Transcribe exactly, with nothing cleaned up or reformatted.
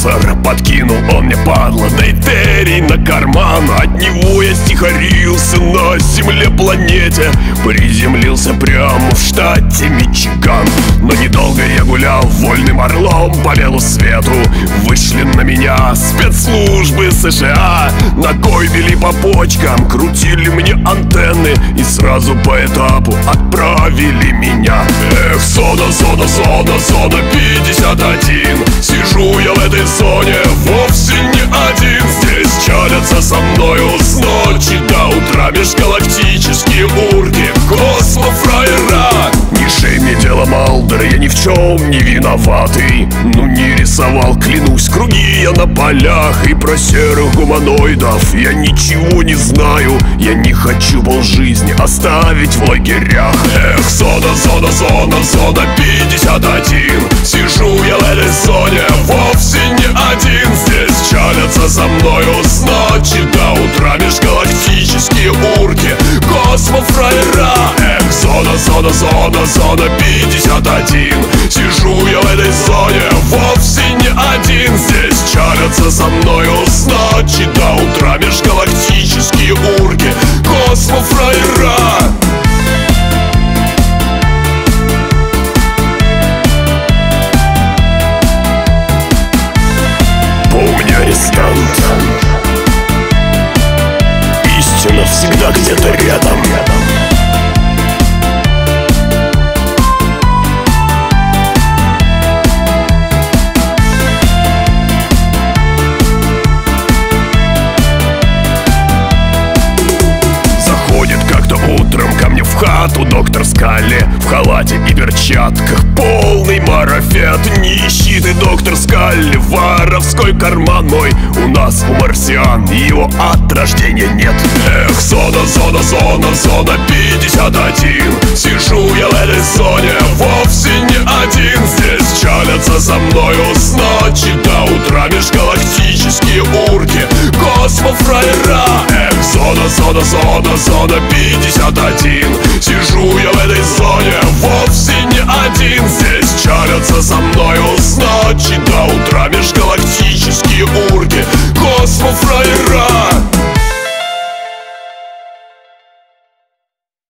мусор подкинул он мне, падла, дейтерий на карман. От него я стихарился на земле планете, приземлился прямо в штате Мичиган. Но недолго я гулял вольным орлом по белу свету. Вышли на меня спецслужбы США, ногой били по почкам, крутили мне антенны и сразу по этапу отправили меня. Эх, зона, зона, зона, зона пятьдесят один. Сижу я в этой зоне вовсе не один. Здесь чалятся со мною с ночи до утра межгалактические урки, космофраера. Не шей мне дело, Малдер, я ни в чем не виноватый. Ну не рисовал, клянусь, круги я на полях. И про серых гуманоидов я ничего не знаю. Я не хочу полжизни оставить в лагерях. Эх, зона, зона, зона, зона пятьдесят один. Сижу я в этой зоне вовсе не один. Здесь чалятся со мною с ночи до утра межгалактические урки, космофраера. Эх, зона, зона, зона, зона пятьдесят один. Сижу я в этой зоне вовсе не один. Здесь чалятся со мною с ночи до утра межгалактические урки, космофраера. Помни, арестант, истина всегда где-то рядом. Утром ко мне в хату доктор Скалли в халате и перчатках, полный марафет. Нищий ты, доктор Скалли, воровской карман мой. У нас, у марсиан, его от рождения нет. Эх, зона, зона, зона, зона пятьдесят один. Сижу я в этой зоне вовсе не один. Здесь чалятся со мною с ночи до утра межгалактические урки, космофраера. Эх, зона, зона, зона, зона пятьдесят один. Сижу